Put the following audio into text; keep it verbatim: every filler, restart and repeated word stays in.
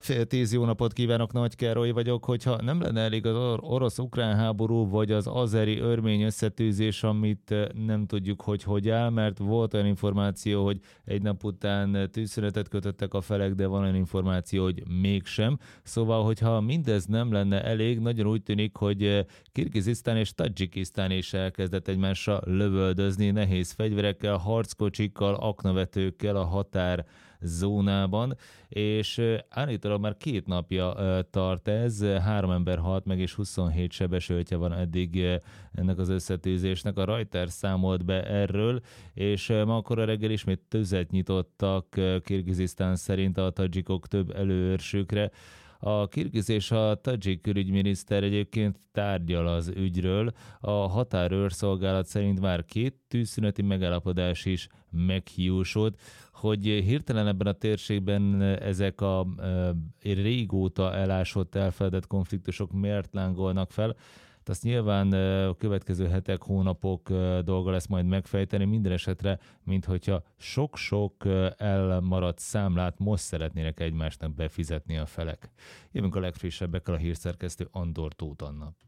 Fél tíz, jó napot kívánok, Nagy Károly vagyok. Hogyha nem lenne elég az or- orosz-ukrán háború, vagy az azeri-örmény összetűzés, amit eh, nem tudjuk, hogy hogy áll, mert volt olyan információ, hogy egy nap után tűzszünetet kötöttek a felek, de van olyan információ, hogy mégsem. Szóval, hogyha mindez nem lenne elég, nagyon úgy tűnik, hogy eh, Kirgizisztán és Tadzsikisztán is elkezdett egymásra lövöldözni nehéz fegyverekkel, harckocsikkal, aknavetőkkel a határ zónában, és ö, állítólag már két napja ö, tart ez, három ember halt meg, és huszonhét sebesültje van eddig ö, ennek az összetűzésnek. A Reuters számolt be erről, és ö, ma akkor a reggel ismét tüzet nyitottak ö, Kirgizisztán szerint a tadzsikok több előőrsükre. A kirgiz és a tadzsik külügyminiszter egyébként tárgyal az ügyről. A határőrszolgálat szerint már két tűzszüneti megállapodás is meghiúsult. Hogy hirtelen ebben a térségben ezek a e, régóta elásott, elfeledett konfliktusok miért lángolnak fel, hát azt nyilván e, a következő hetek, hónapok e, dolga lesz majd megfejteni, minden esetre, minthogyha sok-sok e, elmaradt számlát most szeretnének egymásnak befizetni a felek. Jövünk a legfrissebbekkel, a hírszerkesztő Andor Tóth Anna.